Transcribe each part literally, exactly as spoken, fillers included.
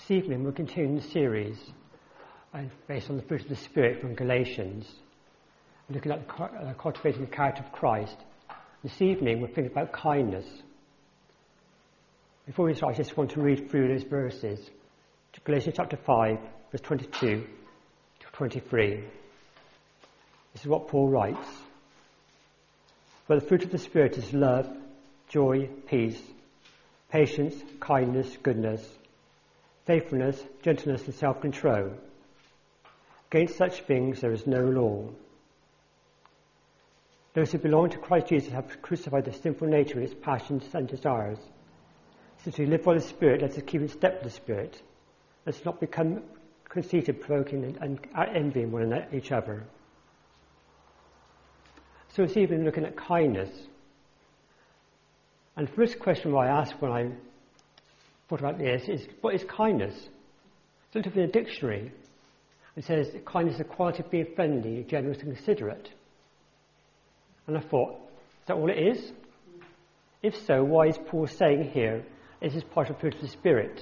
This evening we're continuing the series uh, based on the fruit of the Spirit from Galatians, looking at the, uh, cultivating the character of Christ. This evening we're thinking about kindness. Before we start, I just want to read through those verses. To Galatians chapter five, verse twenty-two to twenty-three. This is what Paul writes. But the fruit of the Spirit is love, joy, peace, patience, kindness, goodness, faithfulness, gentleness, and self-control. Against such things there is no law. Those who belong to Christ Jesus have crucified the sinful nature with its passions and desires. Since we live by the Spirit, let us keep in step with the Spirit. Let us not become conceited, provoking, and, and envying one another, each other. So this evening, looking at kindness. And the first question I asked when I thought about this is, what is kindness? I looked up in a dictionary. It says kindness is the quality of being friendly, generous, and considerate. And I thought, is that all it is? If so, why is Paul saying here this is part of the fruit of the Spirit?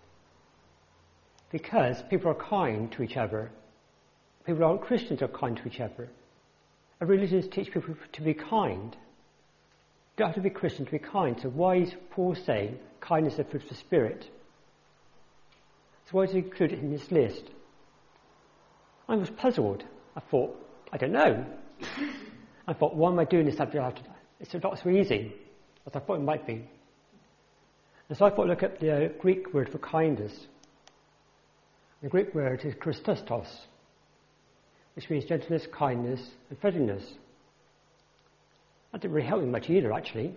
Because people are kind to each other. People who aren't Christians are kind to each other. And religions teach people to be kind. You don't have to be Christian to be kind. So why is Paul saying kindness is the fruit of the Spirit? So why does he include it in this list? I was puzzled. I thought, I don't know. I thought, why am I doing this? It's not so easy as I thought it might be. And so I thought, look at the Greek word for kindness. The Greek word is Christos, which means gentleness, kindness, and friendliness. That didn't really help me much either, actually.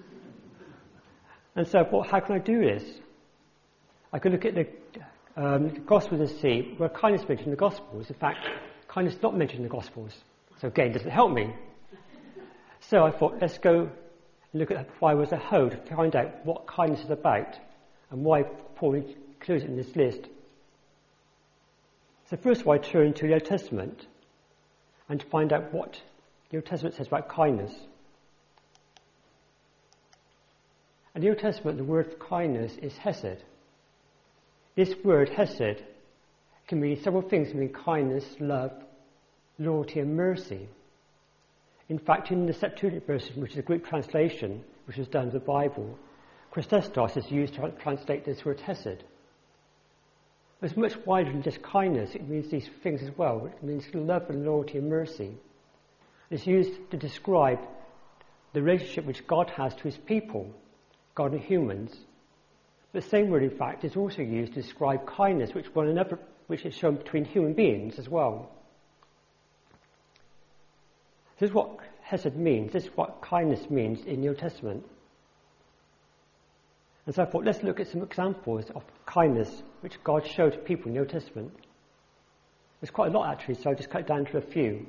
And so I thought, how can I do this? I could look at the um, Gospels and see where kindness is mentioned in the Gospels. In fact, kindness is not mentioned in the Gospels. So again, it doesn't help me. So I thought, let's go and look at the Bible as a whole to find out what kindness is about and why Paul includes it in this list. So first of all, I turn to the Old Testament and to find out what the Old Testament says about kindness. In the Old Testament, the word for kindness is hesed. This word, hesed, can mean several things. It can mean kindness, love, loyalty, and mercy. In fact, in the Septuagint version, which is a Greek translation, which was done of the Bible, Christos is used to translate this word hesed. It's much wider than just kindness. It means these things as well. It means love and loyalty and mercy. It's used to describe the relationship which God has to his people, God and humans. The same word, in fact, is also used to describe kindness, which one another, which is shown between human beings as well. This is what hesed means. This is what kindness means in the Old Testament. And so I thought, let's look at some examples of kindness which God showed to people in the Old Testament. There's quite a lot, actually, so I'll just cut it down to a few.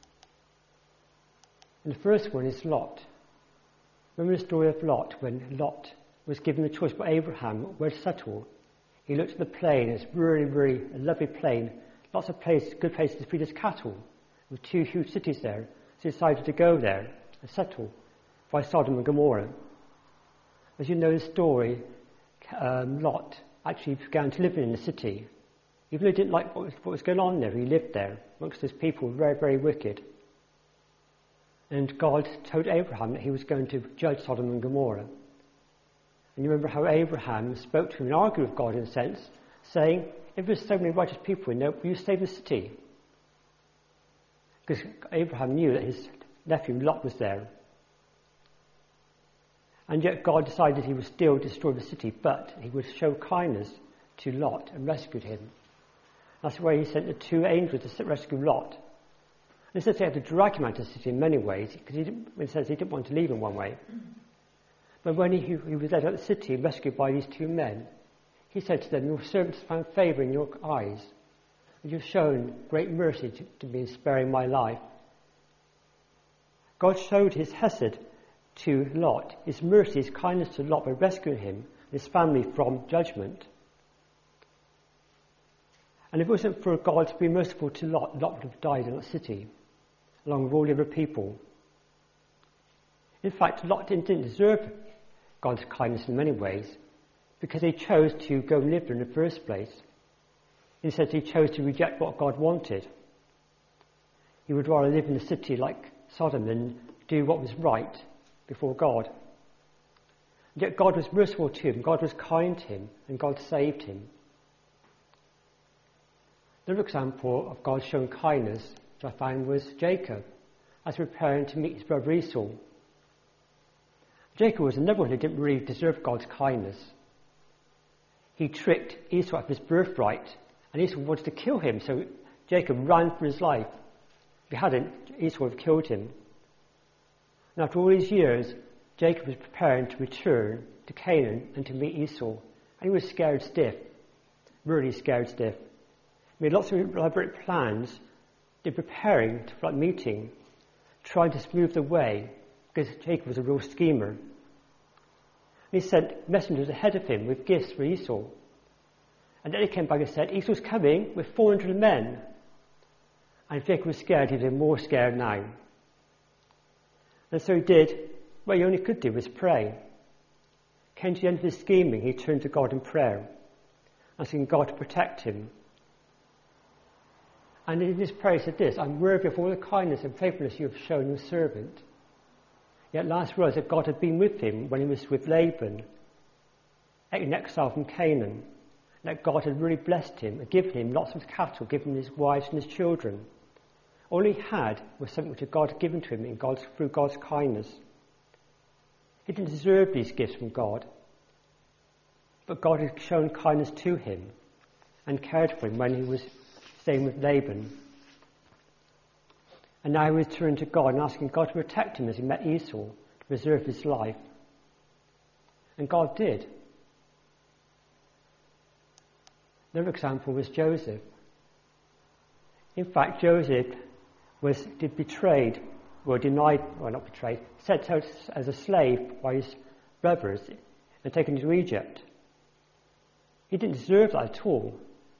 And the first one is Lot. Remember the story of Lot, when Lot was given the choice by Abraham where to settle. He looked at the plain. It's really, really a lovely plain. Lots of places, good places to feed his cattle. With two huge cities there. So he decided to go there and settle by Sodom and Gomorrah. As you know the story, um, Lot actually began to live in the city. Even though he didn't like what was, what was going on there, he lived there amongst those people who were very, very wicked. And God told Abraham that he was going to judge Sodom and Gomorrah. And you remember how Abraham spoke to him and argued with God in a sense, saying, if there's so many righteous people in there, will you save the city? Because Abraham knew that his nephew Lot was there. And yet God decided he would still destroy the city, but he would show kindness to Lot and rescued him. That's why he sent the two angels to rescue Lot. And it says they had to drag him out of the city in many ways, because he didn't, it says he didn't want to leave in one way. But when he, he was led out of the city, rescued by these two men, he said to them, your servant has found favour in your eyes, and you've shown great mercy to, to me in sparing my life. God showed his hesed to Lot, his mercy, his kindness to Lot by rescuing him and his family from judgment. And if it wasn't for God to be merciful to Lot, Lot would have died in that city, along with all the other people. In fact, Lot didn't, didn't deserve God's kindness in many ways. because he chose to go and live there in the first place. Instead, he chose to reject what God wanted. He would rather live in a city like Sodom than do what was right before God. And yet God was merciful to him, God was kind to him, and God saved him. Another example of God showing kindness, which I found, was Jacob, as preparing to meet his brother Esau. Jacob was another one who didn't really deserve God's kindness. He tricked Esau out of his birthright, and Esau wanted to kill him, so Jacob ran for his life. If he hadn't, Esau would have killed him. And after all these years, Jacob was preparing to return to Canaan and to meet Esau. And he was scared stiff, really scared stiff. He made lots of elaborate plans, in preparing for that meeting, trying to smooth the way, because Jacob was a real schemer. And he sent messengers ahead of him with gifts for Esau. And then he came back and said, Esau's coming with four hundred men. And Jacob was scared, he was even more scared now. And so he did what he only could do, was pray. Came to the end of his scheming, he turned to God in prayer, asking God to protect him. And in his prayer he said this, I'm worthy of all the kindness and faithfulness you have shown your servant. Yet last words that God had been with him when he was with Laban, in exile from Canaan. That God had really blessed him and given him lots of cattle, given him his wives and his children. All he had was something which God had given to him in God's, through God's kindness. He didn't deserve these gifts from God, but God had shown kindness to him and cared for him when he was staying with Laban. And now he was turning to God and asking God to protect him as he met Esau, to preserve his life. And God did. Another example was Joseph. In fact, Joseph was did betrayed, or denied, well not betrayed, sent out as a slave by his brothers and taken to Egypt. He didn't deserve that at all.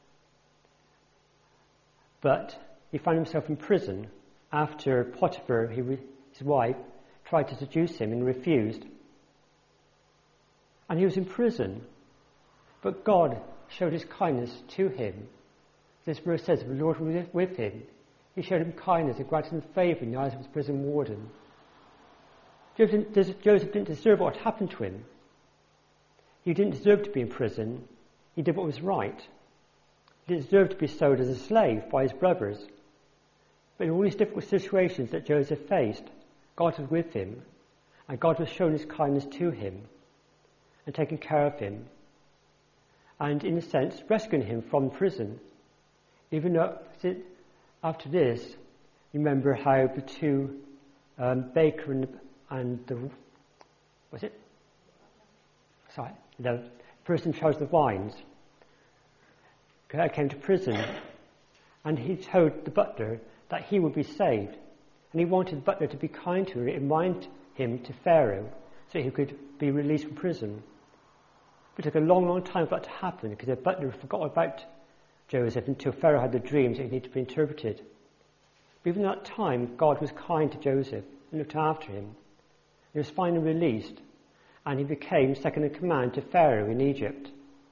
But he found himself in prison after Potiphar, his wife, tried to seduce him and refused. And he was in prison. But God showed his kindness to him. This verse says, the Lord was with him. He showed him kindness and granted him favour in the eyes of his prison warden. Joseph didn't deserve what had happened to him. He didn't deserve to be in prison. He did what was right. He didn't deserve to be sold as a slave by his brothers. But in all these difficult situations that Joseph faced, God was with him, and God was showing his kindness to him and taking care of him, and in a sense rescuing him from prison. Even though after this, remember how the two um, baker and, and the was it? Sorry, the person who chose the vines came to prison, and he told the butler that he would be saved, and he wanted the butler to be kind to him and remind him to Pharaoh so he could be released from prison. It took a long, long time for that to happen because the butler forgot about Joseph until Pharaoh had the dreams that needed to be interpreted. But even at that time, God was kind to Joseph and looked after him. He was finally released, and he became second in command to Pharaoh in Egypt.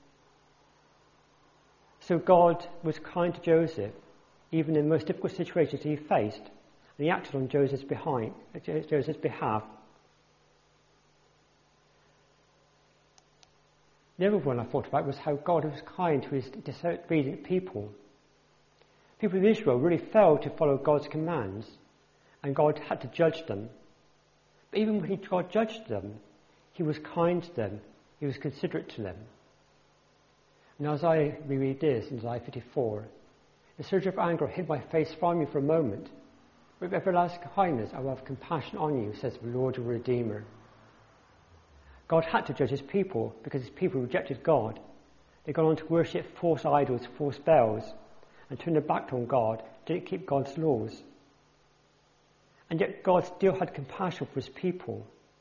So God was kind to Joseph, even in the most difficult situations he faced, and he acted on Joseph's behind, Joseph's behalf. The other one I thought about was how God was kind to his disobedient people. People of Israel really failed to follow God's commands, and God had to judge them. But even when God judged them, he was kind to them, he was considerate to them. And as I reread this in Isaiah fifty-four, the surge of anger hid my face from you for a moment. With everlasting kindness I will have compassion on you, says the Lord your Redeemer. God had to judge his people because his people rejected God. They got on to worship false idols, false bells, and turned their back on God, didn't keep God's laws. And yet God still had compassion for his people.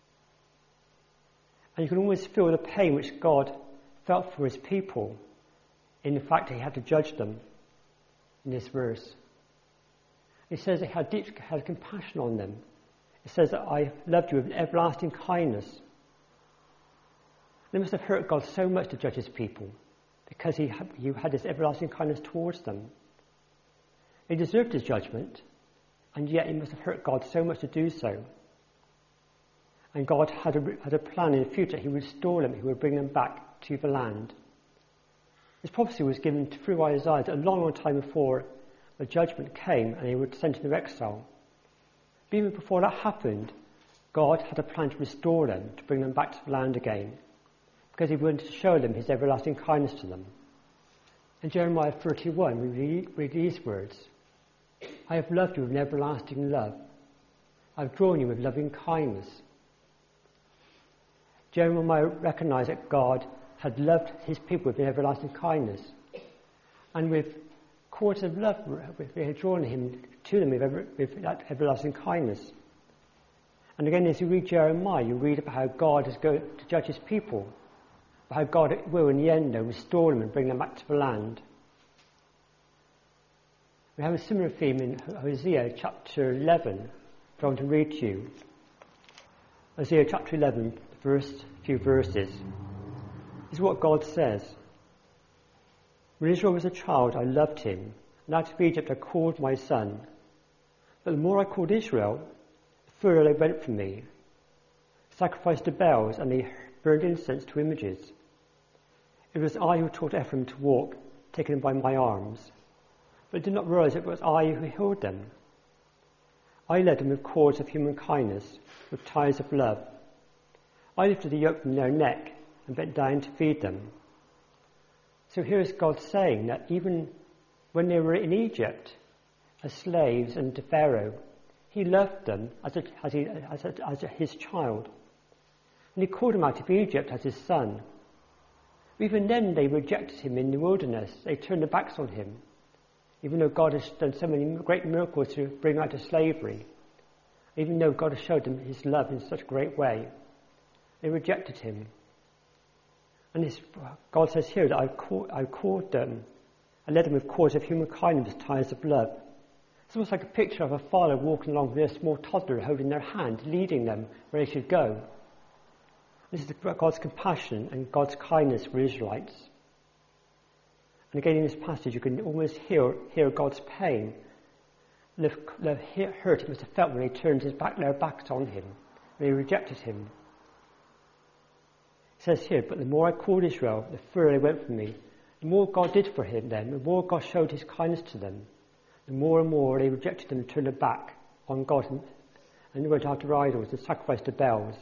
And you can always feel the pain which God felt for his people in the fact that he had to judge them in this verse. It says that he had deep had compassion on them. It says that I loved you with everlasting kindness. They must have hurt God so much to judge his people, because he had, he had this everlasting kindness towards them. They deserved his judgment, and yet he must have hurt God so much to do so. And God had a, had a plan in the future. He would restore them, he would bring them back to the land. This prophecy was given through Isaiah a long, long time before the judgment came and he would send them into exile. But even before that happened, God had a plan to restore them, to bring them back to the land again, because he wanted to show them his everlasting kindness to them. In Jeremiah thirty-one, we read, read these words: I have loved you with an everlasting love. I have drawn you with loving kindness. Jeremiah recognized that God had loved his people with an everlasting kindness, and with cords of love they had drawn him to them with, ever, with that everlasting kindness. And again, as you read Jeremiah, you read about how God is going to judge his people, about how God will in the end though, restore them and bring them back to the land. We have a similar theme in Hosea chapter eleven, which I want to read to you. Hosea chapter eleven, the first few verses. This is what God says. When Israel was a child, I loved him, and out of Egypt I called my son. But the more I called Israel, the further they went from me. Sacrificed to Baals, and they burned incense to images. It was I who taught Ephraim to walk, taking him by my arms, but did not realize it was I who healed them. I led them with cords of human kindness, with ties of love. I lifted the yoke from their neck and bent down to feed them. So here is God saying that even when they were in Egypt as slaves and to Pharaoh, he loved them as, a, as, he, as, a, as a, his child. And he called them out of Egypt as his son. Even then they rejected him in the wilderness. They turned their backs on him, even though God has done so many great miracles to bring them out of slavery. Even though God has showed them his love in such a great way, they rejected him. And this, God says here that I called, I called them, I led them with cords of human kindness, ties of love. It's almost like a picture of a father walking along with a small toddler holding their hand, leading them where they should go. This is God's compassion and God's kindness for Israelites. And again in this passage you can almost hear, hear God's pain, the, the hurt he must have felt when they turned his back, their backs on him, when they rejected him. It says here, but the more I called Israel, the further they went from me. The more God did for him then, the more God showed his kindness to them, the more and more they rejected him and turned their back on God and, and went after idols and sacrificed to Baals.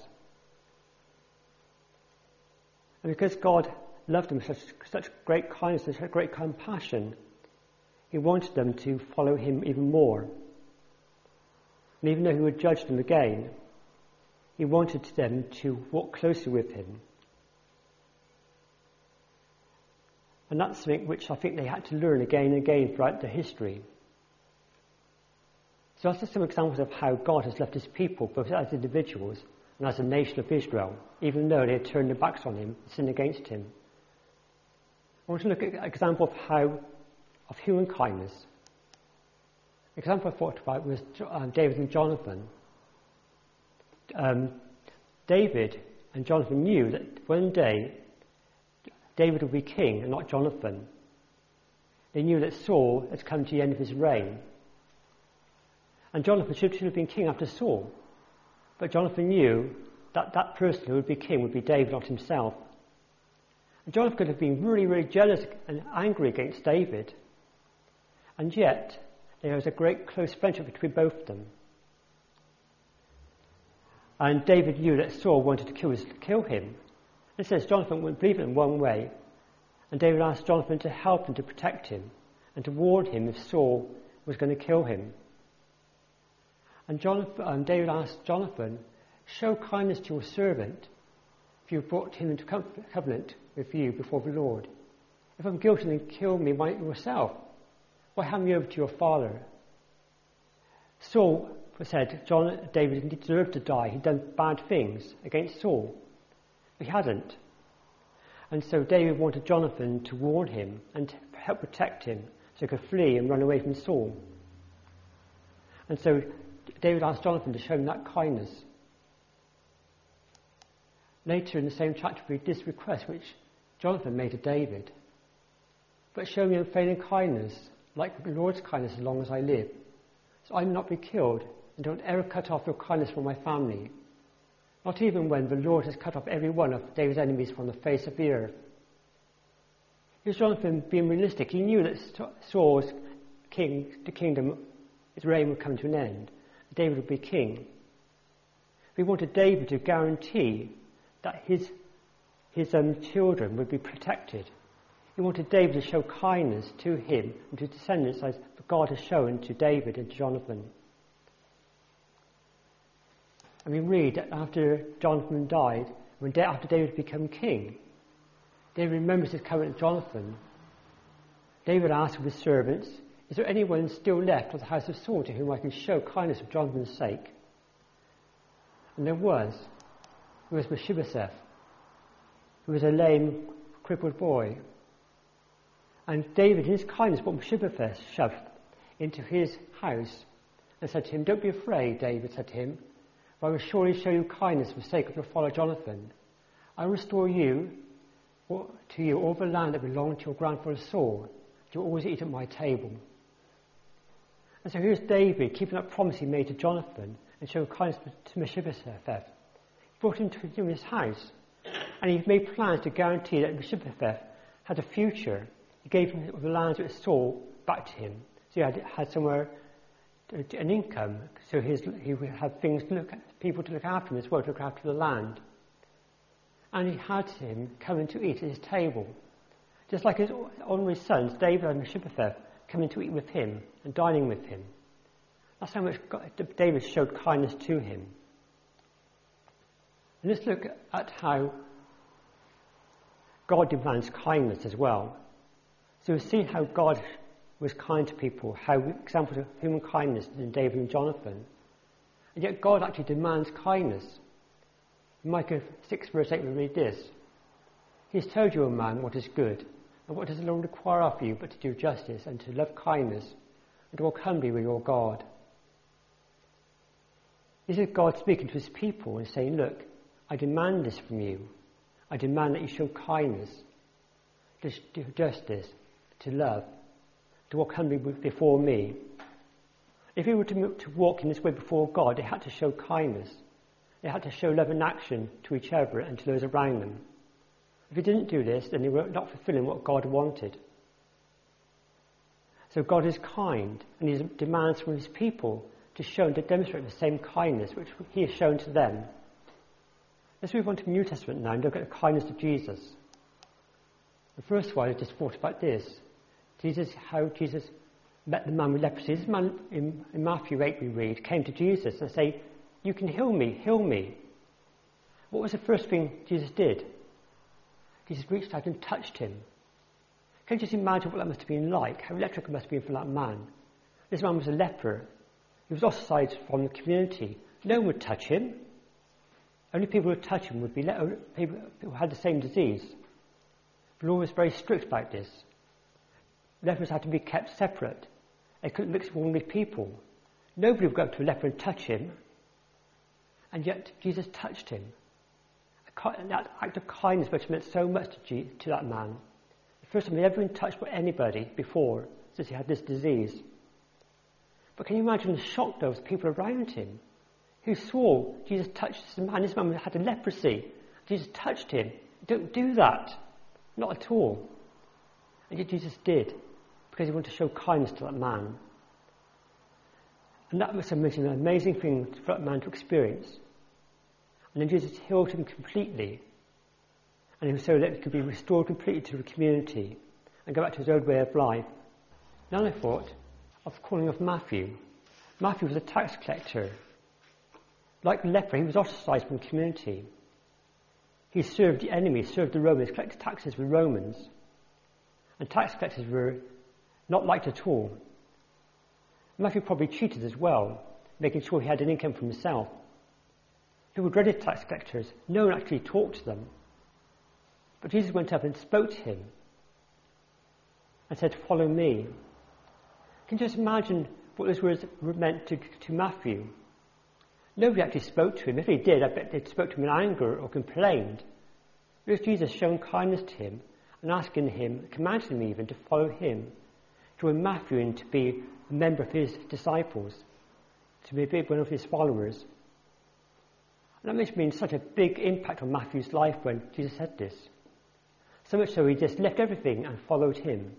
And because God loved them with such, such great kindness and such great compassion, he wanted them to follow him even more. And even though he would judge them again, he wanted them to walk closely with him. And that's something which I think they had to learn again and again throughout their history. So that's just some examples of how God has left his people, both as individuals and as a nation of Israel, even though they had turned their backs on him and sinned against him. I want to look at an example of how, of human kindness. The example I thought about was um, David and Jonathan. Um, David and Jonathan knew that one day David would be king and not Jonathan. They knew that Saul had come to the end of his reign. And Jonathan should, should have been king after Saul. But Jonathan knew that that person who would be king would be David, not himself. And Jonathan could have been really, really jealous and angry against David. And yet, there was a great close friendship between both of them. And David knew that Saul wanted to kill, his, kill him. It says Jonathan wouldn't believe it in one way, and David asked Jonathan to help him, to protect him, and to warn him if Saul was going to kill him. And Jonathan, um, David asked Jonathan, show kindness to your servant if you brought him into covenant with you before the Lord. If I'm guilty, then kill me yourself. Why hand me over to your father? Saul said John, David deserved to die. He'd done bad things against Saul. He hadn't. And so David wanted Jonathan to warn him and to help protect him so he could flee and run away from Saul. And so David asked Jonathan to show him that kindness. Later in the same chapter we read this request which Jonathan made to David. But show me unfailing kindness, like the Lord's kindness, as long as I live, so I may not be killed, and don't ever cut off your kindness from my family, not even when the Lord has cut off every one of David's enemies from the face of the earth. Here's Jonathan being realistic. He knew that Saul's king, the kingdom, his reign would come to an end. David would be king. He wanted David to guarantee that his, his um, children would be protected. He wanted David to show kindness to him and to his descendants as God has shown to David and to Jonathan. And we read that after Jonathan died, when after David became king, David remembers his covenant with Jonathan. David asked of his servants, "Is there anyone still left of the house of Saul to whom I can show kindness for Jonathan's sake?" And there was. It was Mephibosheth, who was a lame, crippled boy. And David, in his kindness, brought Mephibosheth shoved into his house and said to him, "Don't be afraid," David said to him, "for I will surely show you kindness for the sake of your father Jonathan. I will restore you to you all the land that belonged to your grandfather Saul. You will always eat at my table." And so here's David keeping that promise he made to Jonathan and showing kindness to Mephibosheth. He brought him to his house, and he made plans to guarantee that Mephibosheth had a future. He gave him the lands with Saul back to him, so he had, had somewhere, an income, so his, he would have things to look at, people to look after him as well, to look after the land. And he had him coming to eat at his table, just like his ordinary sons, David and Mephibosheth, coming to eat with him and dining with him. That's how much God, David showed kindness to him. And let's look at how God demands kindness as well. So we see how God was kind to people, how examples of human kindness in David and Jonathan. And yet God actually demands kindness. In Micah six verse eight we read this: "He has told you, O man, what is good, and what does the Lord require of you but to do justice and to love kindness and to walk humbly with your God." This is God speaking to his people and saying, look, I demand this from you. I demand that you show kindness, to do justice, to love, to walk humbly before me. If we were to, to walk in this way before God, they had to show kindness. They had to show love in action to each other and to those around them. If they didn't do this, then they were not fulfilling what God wanted. So God is kind, and he demands from his people to show and to demonstrate the same kindness which he has shown to them. Let's move on to the New Testament now and look at the kindness of Jesus. The first one I just thought about this. Jesus, how Jesus met the man with leprosy. This man in, in Matthew eight we read came to Jesus and said, "You can heal me, heal me." What was the first thing Jesus did? Jesus reached out and touched him. Can you just imagine what that must have been like? How electric it must have been for that man. This man was a leper. He was ostracized from the community. No one would touch him. Only people who would touch him would be le- people who had the same disease. The law was very strict about this. Lepers had to be kept separate. They couldn't mix with ordinary people. Nobody would go up to a leper and touch him. And yet Jesus touched him. And that act of kindness must have meant so much to, G- to that man. The first time he ever been touched by anybody before, since he had this disease. But can you imagine the shock those people around him who saw Jesus touch this man? This man had a leprosy. Jesus touched him. Don't do that. Not at all. And yet Jesus did, because he wanted to show kindness to that man. And that must have been an amazing thing for that man to experience. And then Jesus healed him completely. And he was so that he could be restored completely to the community and go back to his old way of life. Now I thought of the calling of Matthew. Matthew was a tax collector. Like the leper, he was ostracized from the community. He served the enemy, served the Romans, collected taxes with Romans. And tax collectors were not liked at all. Matthew probably cheated as well, making sure he had an income for himself. People dreaded tax collectors. No one actually talked to them. But Jesus went up and spoke to him and said, "Follow me." Can you just imagine what those words meant to, to Matthew? Nobody actually spoke to him. If he did, I bet they spoke to him in anger or complained. It was Jesus showing kindness to him and asking him, commanding him even, to follow him, to join Matthew and to be a member of his disciples, to be one of his followers. And that must have been such a big impact on Matthew's life when Jesus said this. So much so he just left everything and followed him.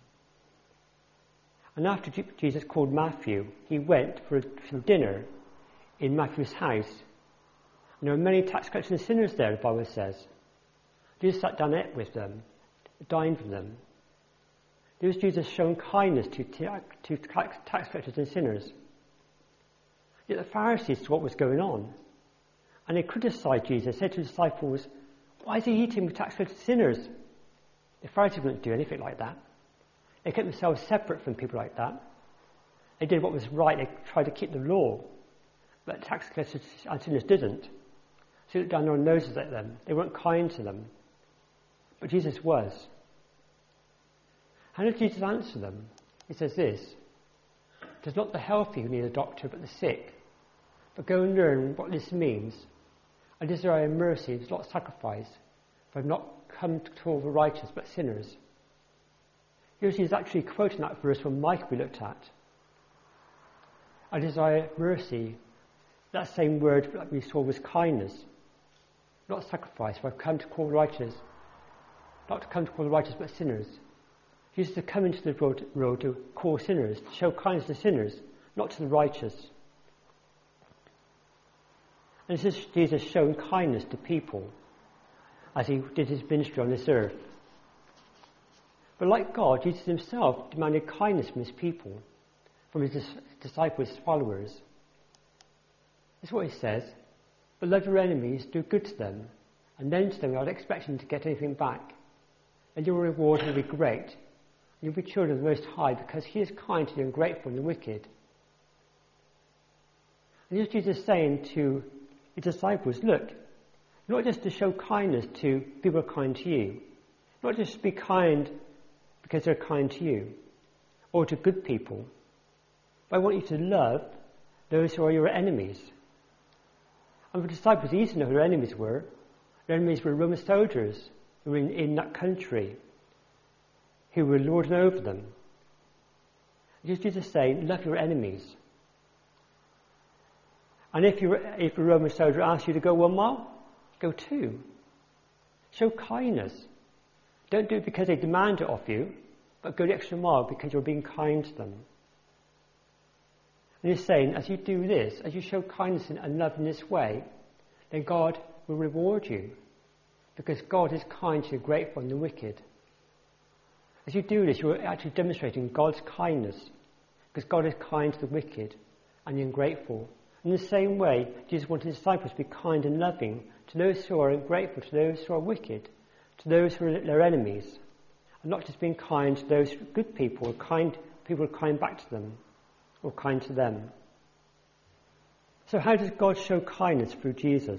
And after Jesus called Matthew, he went for some dinner in Matthew's house. And there were many tax collectors and sinners there, the Bible says. Jesus sat down and ate with them, dined with them. There was Jesus showing kindness to, to tax collectors and sinners. Yet the Pharisees saw what was going on. And they criticised Jesus, said to the disciples, "Why is he eating with tax collectors and sinners?" The Pharisees wouldn't do anything like that. They kept themselves separate from people like that. They did what was right. They tried to keep the law. But tax collectors and sinners didn't. So they looked down their noses at them. They weren't kind to them. But Jesus was. How did Jesus answer them? He says this: "It is not the healthy who need a doctor, but the sick. But go and learn what this means. I desire mercy, not sacrifice, for I have not come to call the righteous, but sinners." Here he's actually quoting that verse from Micah we looked at. I desire mercy. That same word that we saw was kindness, not sacrifice, for I've come to call the righteous, not to come to call the righteous, but sinners. Jesus had come into the world, world to call sinners, to show kindness to sinners, not to the righteous. And this is Jesus showing kindness to people as he did his ministry on this earth. But like God, Jesus himself demanded kindness from his people, from his disciples, his followers. This is what he says: "But love your enemies, do good to them, and lend to them without expecting to get anything back. And your reward will be great. And you'll be children of the Most High, because he is kind to the ungrateful and the wicked." And here's Jesus saying to his disciples, look, not just to show kindness to people who are kind to you, not just to be kind because they're kind to you, or to good people, but I want you to love those who are your enemies. And for the disciples, it's easy to know who their enemies were. Their enemies were Roman soldiers who were in, in that country, who were lording over them. Jesus is saying, love your enemies. And if, you if a Roman soldier asks you to go one mile, go two. Show kindness. Don't do it because they demand it of you, but go the extra mile because you're being kind to them. And he's saying, as you do this, as you show kindness and love in this way, then God will reward you, because God is kind to the grateful and the wicked. As you do this, you're actually demonstrating God's kindness, because God is kind to the wicked and the ungrateful. In the same way, Jesus wanted his disciples to be kind and loving to those who are ungrateful, to those who are wicked, to those who are their enemies, and not just being kind to those good people, or kind people who are kind back to them, or kind to them. So how does God show kindness through Jesus?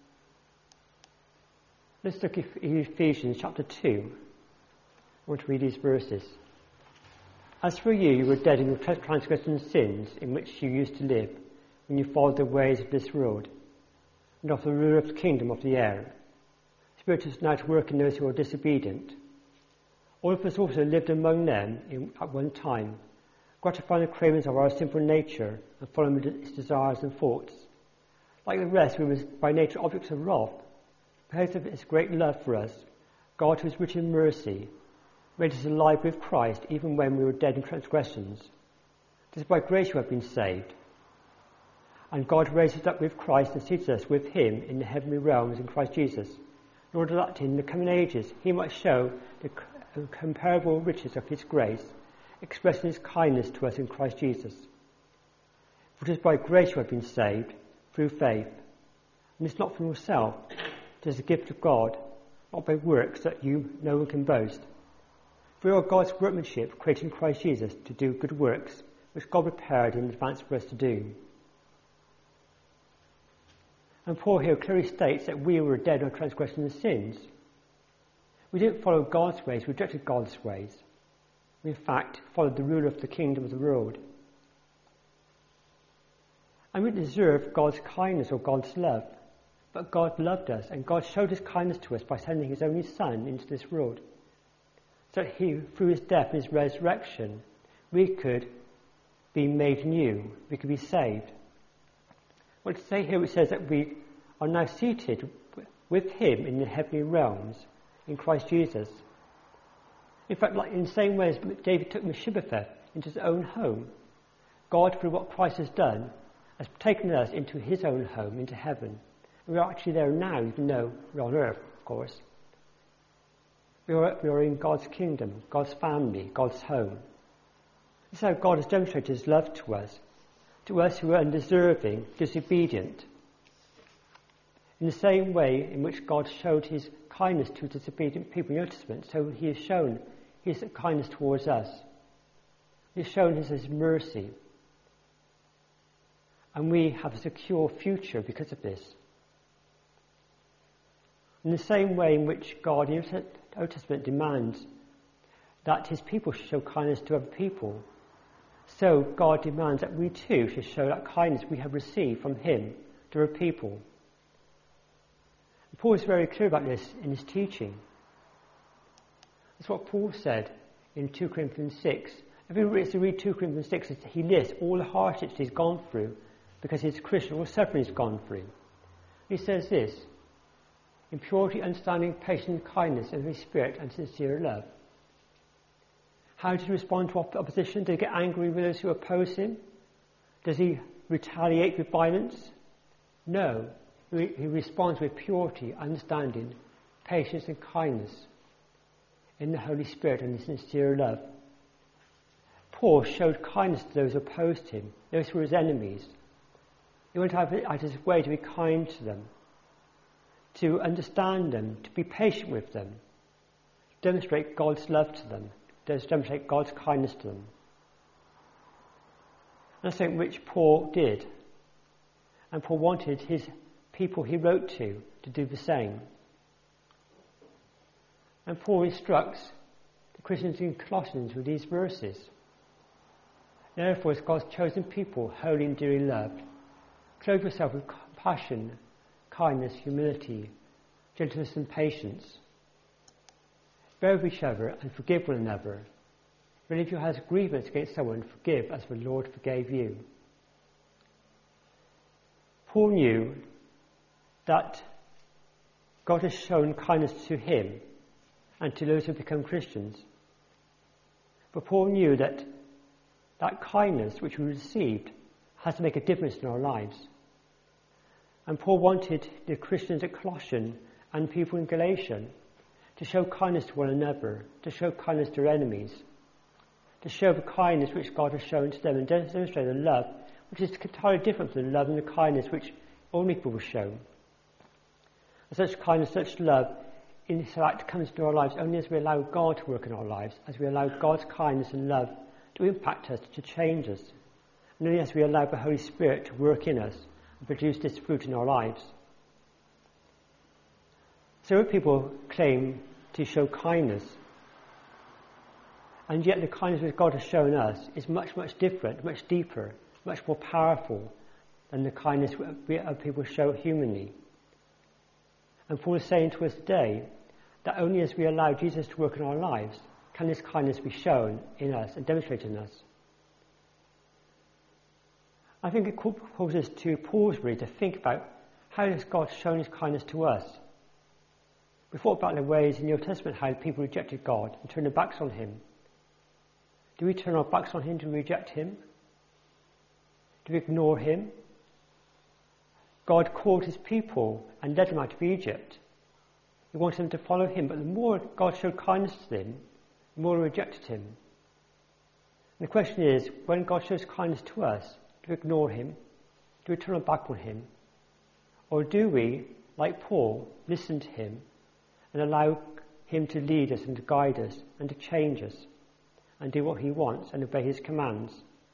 Let's look at Ephesians chapter two. I want to read these verses. "As for you, you were dead in your transgressions and sins in which you used to live, when you followed the ways of this world, and of the ruler of the kingdom of the air. The Spirit is now at work in those who are disobedient. All of us also lived among them in, at one time, gratifying the cravings of our sinful nature and following its desires and thoughts. Like the rest, we were by nature objects of wrath. Because of his great love for us, God, who is rich in mercy, made us alive with Christ even when we were dead in transgressions. It is by grace you have been saved. And God raised us up with Christ and seated us with him in the heavenly realms in Christ Jesus, in order that in the coming ages he might show the incomparable riches of his grace, expressing his kindness to us in Christ Jesus. For it is by grace you have been saved, through faith. And it's not from yourself, it is a gift of God, not by works that you no one can boast. For we are God's workmanship, created in Christ Jesus to do good works, which God prepared in advance for us to do." And Paul here clearly states that we were dead on transgressions and sins. We didn't follow God's ways, we rejected God's ways. We in fact followed the ruler of the kingdom of the world. And we deserve God's kindness or God's love. But God loved us, and God showed his kindness to us by sending his only Son into this world. So that he, through his death and his resurrection, we could be made new, we could be saved. Well, to say here it says that we are now seated with him in the heavenly realms in Christ Jesus. In fact, like in the same way as David took Mephibosheth into his own home, God, through what Christ has done, has taken us into his own home, into heaven. We are actually there now, even though we're on earth, of course. We are, we are in God's kingdom, God's family, God's home. This is how God has demonstrated his love to us, to us who are undeserving, disobedient. In the same way in which God showed his kindness to disobedient people in the Old Testament, so he has shown his kindness towards us. He has shown us his mercy. And we have a secure future because of this. In the same way in which God in the Old Testament demands that his people should show kindness to other people, so God demands that we too should show that kindness we have received from him to other people. And Paul is very clear about this in his teaching. That's what Paul said in two Corinthians six. If you read two Corinthians six, he lists all the hardships he's gone through because he's a Christian, all the suffering he's gone through. He says this: in purity, understanding, patience, kindness, and Holy Spirit, and sincere love. How does he respond to opposition? Does he get angry with those who oppose him? Does he retaliate with violence? No. He, he responds with purity, understanding, patience, and kindness in the Holy Spirit and his sincere love. Paul showed kindness to those who opposed him, those who were his enemies. He went out of his way to be kind to them, to understand them, to be patient with them, to demonstrate God's love to them, to demonstrate God's kindness to them. And that's something which Paul did. And Paul wanted his people he wrote to to do the same. And Paul instructs the Christians in Colossians with these verses. Therefore, as God's chosen people, holy and dearly loved, clothe yourself with compassion, kindness, humility, gentleness and patience. Bear with each other and forgive one another. But if you have a grievance against someone, forgive as the Lord forgave you. Paul knew that God has shown kindness to him and to those who become Christians. But Paul knew that that kindness which we received has to make a difference in our lives. And Paul wanted the Christians at Colossians and people in Galatia to show kindness to one another, to show kindness to their enemies, to show the kindness which God has shown to them and demonstrate the love which is entirely different from the love and the kindness which ordinary people show. And such kindness, such love, in fact, comes into our lives only as we allow God to work in our lives, as we allow God's kindness and love to impact us, to change us, and only as we allow the Holy Spirit to work in us and produce this fruit in our lives. So when people claim to show kindness, and yet the kindness which God has shown us is much, much different, much deeper, much more powerful than the kindness we other people show humanly. And Paul is saying to us today that only as we allow Jesus to work in our lives can this kindness be shown in us and demonstrated in us. I think it causes us to pause really to think about how has God shown his kindness to us. We thought about the ways in the Old Testament how people rejected God and turned their backs on him. Do we turn our backs on him to reject him? Do we ignore him? God called his people and led them out of Egypt. He wanted them to follow him, but the more God showed kindness to them, the more they rejected him. And the question is, when God shows kindness to us, do we ignore him? Do we turn our back on him? Or do we, like Paul, listen to him and allow him to lead us and to guide us and to change us and do what he wants and obey his commands?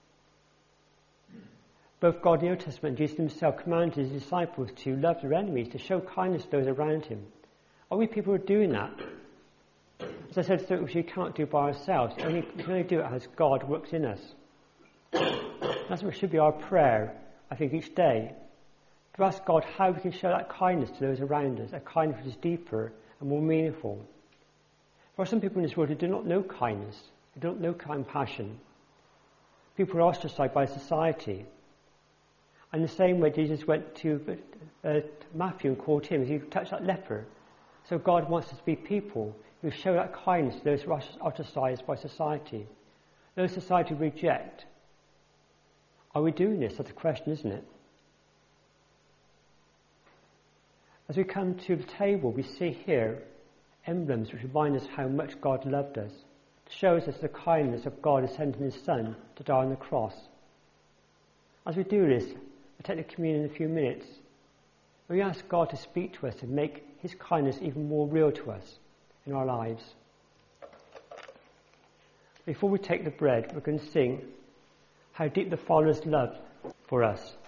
Both God in the Old Testament and Jesus himself commanded his disciples to love their enemies, to show kindness to those around him. Are we people who are doing that? As I said, it's something which we cannot do by ourselves. Only, we can only do it as God works in us. That's what should be our prayer I think, each day, to ask God how we can show that kindness to those around us, a kindness which is deeper and more meaningful. There are some people in this world who do not know kindness, who don't know compassion. People are ostracized by society. And the same way Jesus went to uh, Matthew and called him, he touched that leper. So God wants us to be people who show that kindness to those who are ostracized by society, those society reject. Are we doing this? That's the question, isn't it? As we come to the table, we see here emblems which remind us how much God loved us. It shows us the kindness of God in sending his Son to die on the cross. As we do this, we'll take the communion in a few minutes. We ask God to speak to us and make his kindness even more real to us in our lives. Before we take the bread, we're going to sing How Deep the Father's Love for Us.